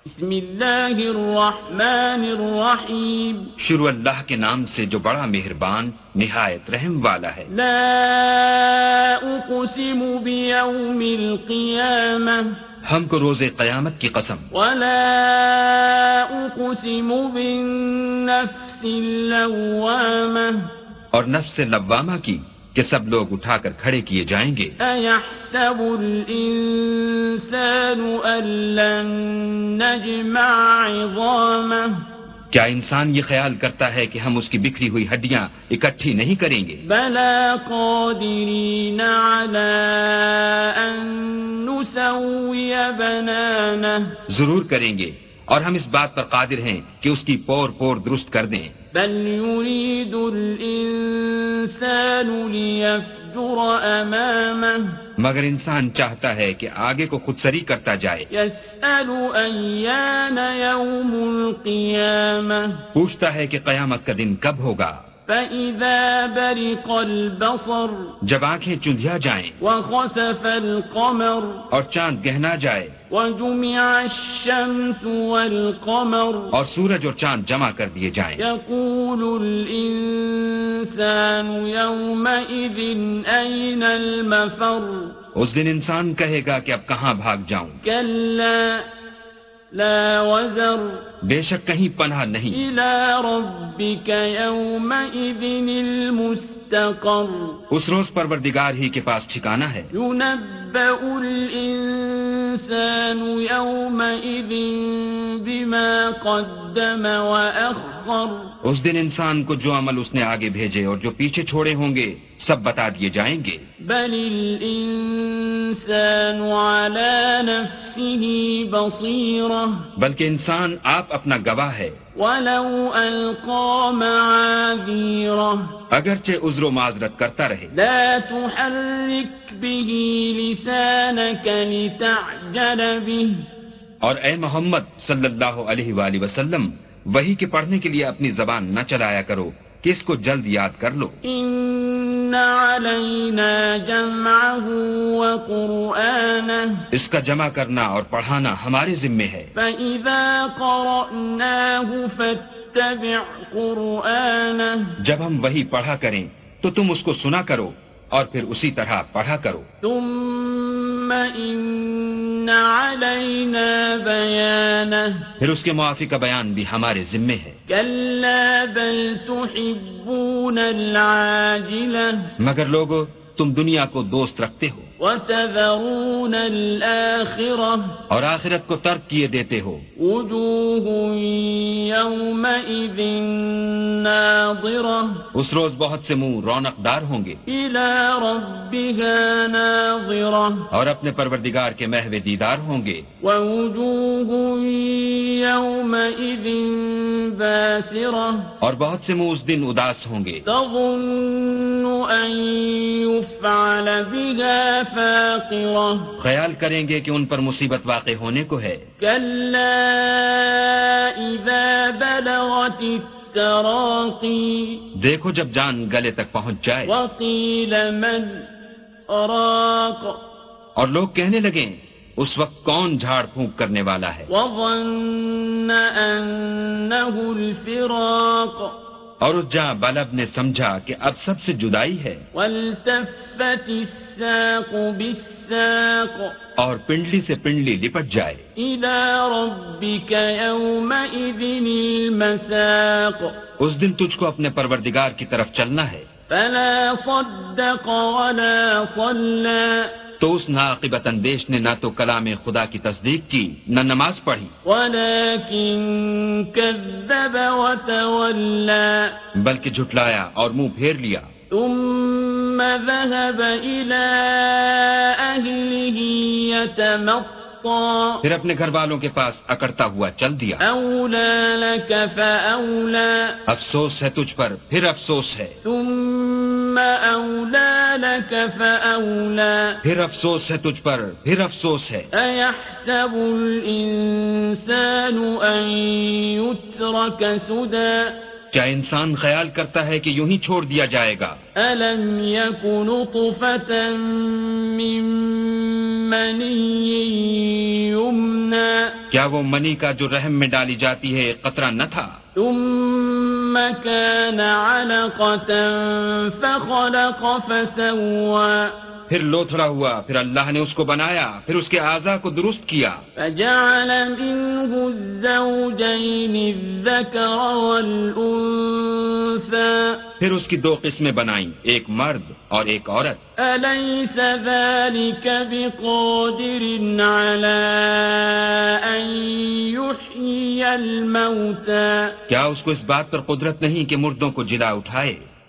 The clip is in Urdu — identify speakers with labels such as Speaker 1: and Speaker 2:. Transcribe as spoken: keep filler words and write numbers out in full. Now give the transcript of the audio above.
Speaker 1: بسم اللہ الرحمن الرحیم،
Speaker 2: شروع اللہ کے نام سے جو بڑا مہربان نہایت رحم والا ہے۔
Speaker 1: لا اقسم بیوم القیامہ،
Speaker 2: ہم کو روز قیامت کی قسم،
Speaker 1: ولا اقسم بالنفس اللوامہ،
Speaker 2: اور نفس لوامہ کی کہ سب لوگ اٹھا کر کھڑے کیے جائیں گے۔
Speaker 1: ایحسب الانسان ان لن نجمع عظامہ،
Speaker 2: کیا انسان یہ خیال کرتا ہے کہ ہم اس کی بکھری ہوئی ہڈیاں اکٹھی نہیں کریں گے؟
Speaker 1: بلا قادرین علی ان نسوی بنانہ،
Speaker 2: ضرور کریں گے، اور ہم اس بات پر قادر ہیں کہ اس کی پور پور درست کر دیں۔
Speaker 1: بل یرید الانسان لیفجر امامہ،
Speaker 2: مگر انسان چاہتا ہے کہ آگے کو خود سری کرتا جائے۔
Speaker 1: یسأل ایان یوم القیامہ،
Speaker 2: پوچھتا ہے کہ قیامت کا دن کب ہوگا۔
Speaker 1: فإذا برق البصر،
Speaker 2: جب آنکھیں چندھیا جائیں
Speaker 1: وخسف القمر،
Speaker 2: اور چاند گہنا جائے،
Speaker 1: وجمع الشمس والقمر،
Speaker 2: اور سورج اور چاند جمع کر دیے جائیں،
Speaker 1: يقول الإنسان يومئذ أين المفر،
Speaker 2: اس دن انسان کہے گا کہ اب کہاں بھاگ جاؤں۔
Speaker 1: كلا لا وزر،
Speaker 2: بے شک کہیں پناہ نہیں۔
Speaker 1: إلى ربك يومئذ المستقر،
Speaker 2: اس روز پروردگار ہی کے پاس ٹھکانہ ہے۔
Speaker 1: ينبأ الإنسان يومئذ بما قدم وأخر،
Speaker 2: اس دن انسان کو جو عمل اس نے آگے بھیجے اور جو پیچھے چھوڑے ہوں گے سب بتا دیے جائیں گے۔
Speaker 1: بل الإنسان على نفسه بصيرة،
Speaker 2: بلکہ انسان آپ اپنا گواہ ہے،
Speaker 1: ولو ألقى معاذيره،
Speaker 2: اگرچہ عذر و معذرت کرتا رہے۔
Speaker 1: لا تحرك به لسانك لتعجل به،
Speaker 2: اور اے محمد صلی اللہ علیہ وآلہ وسلم وحی کے پڑھنے کے لیے اپنی زبان نہ چلایا کرو کہ اس کو جلد یاد کر لو۔
Speaker 1: إن علينا جمعه وقرآنه،
Speaker 2: اس کا جمع کرنا اور پڑھانا ہمارے ذمے ہے۔
Speaker 1: فإذا قرأناه فاتبع قرآنه،
Speaker 2: جب ہم وحی پڑھا کریں تو تم اس کو سنا کرو اور پھر اسی طرح پڑھا کرو۔
Speaker 1: ثم إن علينا بيانه،
Speaker 2: پھر اس کے موافق کا بیان بھی ہمارے ذمے ہے۔
Speaker 1: كلا بل تحبون العاجلة،
Speaker 2: مگر لوگو تم دنیا کو دوست رکھتے ہو
Speaker 1: وتذرون الآخرة،
Speaker 2: اور آخرت کو ترک کیے دیتے ہو۔
Speaker 1: وجوه يومئذ ناظرة،
Speaker 2: اس روز بہت سے منہ رونق دار ہوں گے،
Speaker 1: إلى ربها ناظرة،
Speaker 2: اور اپنے پروردگار کے محو دیدار ہوں گے۔
Speaker 1: ووجوه يومئذ باسرة،
Speaker 2: اور بہت سے منہ اس دن اداس ہوں گے،
Speaker 1: تظن أن يفعل بها فاقرة،
Speaker 2: خیال کریں گے کہ ان پر مصیبت واقع ہونے کو ہے۔
Speaker 1: كلا إذا بلغت التراقي،
Speaker 2: دیکھو جب جان گلے تک پہنچ جائے،
Speaker 1: وقيل من راق،
Speaker 2: اور لوگ کہنے لگیں اس وقت کون جھاڑ پھونک کرنے والا ہے،
Speaker 1: وظن أنه الفراق،
Speaker 2: اور اس جاں بلب نے سمجھا کہ اب سب سے جدائی ہے،
Speaker 1: والتفت الساق بالساق،
Speaker 2: اور پنڈلی سے پنڈلی لپٹ جائے۔
Speaker 1: إلى ربك يومئذ المساق،
Speaker 2: اس دن تجھ کو اپنے پروردگار کی طرف چلنا ہے۔
Speaker 1: فلا صدق ولا صلى،
Speaker 2: تو اس ناقبت اندیش نے نہ تو کلام خدا کی تصدیق کی نہ نماز پڑھی،
Speaker 1: ولكن كذب وتولى،
Speaker 2: بلکہ جھٹلایا اور منہ پھیر لیا۔
Speaker 1: ثم ذهب إلى أهله يتمطى،
Speaker 2: پھر اپنے گھر والوں کے پاس اکڑتا ہوا چل دیا۔
Speaker 1: أولى لك فأولى،
Speaker 2: افسوس ہے تجھ پر پھر افسوس ہے،
Speaker 1: ثم أولى لك فأولى،
Speaker 2: پھر افسوس ہے تجھ پر پھر افسوس ہے۔
Speaker 1: أيحسب الإنسان أن يترك سدى،
Speaker 2: کیا انسان خیال کرتا ہے کہ یوں ہی چھوڑ دیا جائے گا؟
Speaker 1: ألم يك نطفة من مني يمنى، يمنى
Speaker 2: کیا وہ منی کا جو رحم میں ڈالی جاتی ہے ایک قطرہ نہ تھا؟
Speaker 1: ثم كان علقة فخلق فسوى
Speaker 2: پھر لوتھڑا ہوا، پھر اللہ نے اس کو بنایا، پھر اس کے اعضاء کو درست کیا،
Speaker 1: فجعل منه الزوجين الذكر والأنثى
Speaker 2: پھر اس کی دو قسمیں بنائیں، ایک مرد اور ایک عورت۔
Speaker 1: أليس ذلك بقادر على أن يحيي الموتى
Speaker 2: کیا اس کو اس بات پر قدرت نہیں کہ مردوں کو جلا اٹھائے؟